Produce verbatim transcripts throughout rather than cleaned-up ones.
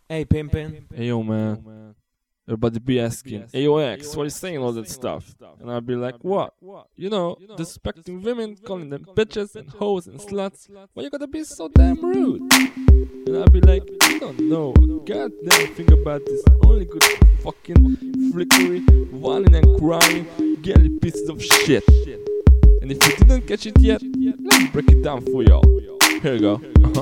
Hey, Pimpin'. Hey yo, man. Everybody be asking, hey yo, X, why you saying all that stuff? And I'll be like, what? You know, disrespecting women, calling them bitches and hoes and sluts. Why you gotta be so damn rude? And I'll be like, you don't know a goddamn thing about this only good fucking flickery, whining and crying, girly pieces of shit. And if you didn't catch it yet, let me break it down for y'all. Here you go. Uh-huh.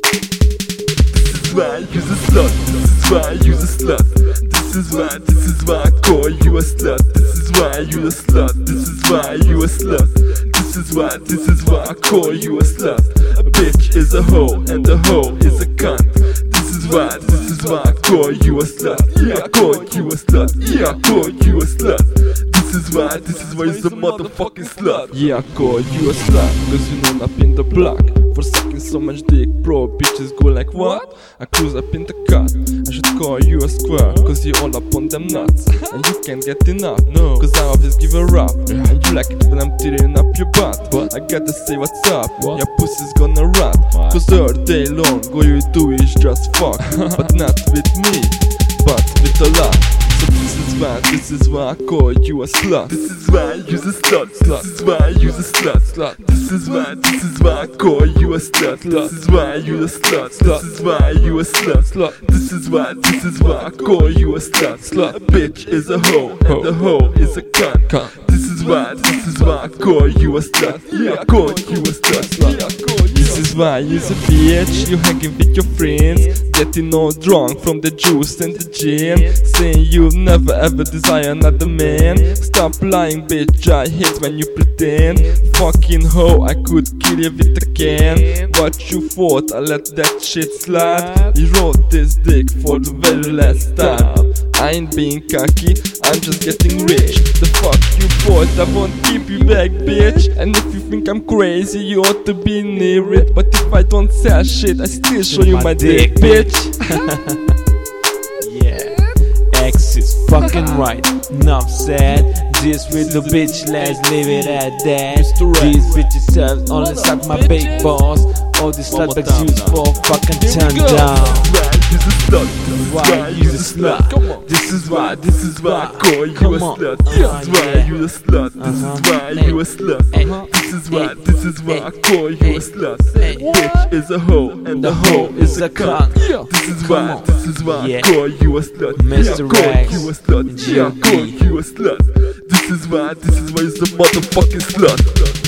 This is why I use a slut. This is why I use a slut. This is why, this is why I call you a slut. This is why you a slut. This is why you a slut. This is why, this is why I call you a slut. A bitch is a hoe and a hoe is a cunt. This is why, this is why I call you a slut. Yeah, I call you a slut. Yeah, I call you a slut. This is why, this is why you're a motherfucking slut. Yeah, I call you a slut, cause you know up in the block. For sucking so much dick, bro, bitches go like what? I cruise up in the cut. I should call you a square, cause you all up on them nuts. And you can't get enough, no, cause I always give a rap. And you like it when I'm tearing up your butt. But I gotta say what's up, your pussy's gonna rot. Cause all day long, all you do is just fuck. But not with me, but with a lot. So this is why, this is why I call you a slut. This is why I use a slut. This is why I use a slut. Slut. This is why, this is why I call you a slut. This is why you a slut. This is why you a slut. Slut. This is why, this is why I call you a slut. Slut. A bitch is a hoe and a hoe is a cunt. Cunt. This is why, this is why I call you a slut. Yeah, I call you a slut. Yeah, I call you. This is why you're a bitch, you hanging with your friends, getting all drunk from the juice and the gin, saying you'll never ever desire another man. Stop lying, bitch, I hate when you pretend. Fucking hoe, I could kill you with a can. What you thought, I let that shit slide? You wrote this dick for the very last time. I ain't being cocky, I'm just getting rich. The fuck you thought, I won't keep you back, bitch. And if you think I'm crazy, you ought to be near it. But if I don't sell shit, I still show you my dick, bitch. Yeah, X is fucking right. Enough said. This with the bitch, let's leave it at that. These bitches serve only suck my big balls. All these slutbags used for fucking turn down. Why use a slut? This is why, this is why I call you a slut. This is why you a slut. This is why you a slut. This is why, this is why I call you a slut. Bitch is a hoe and a hoe is a cunt. This is why, this is why I call you a slut. Mister Yeah, I call you a slut. Yeah, I call you a slut. This is why, this is why you're a motherfucking slut.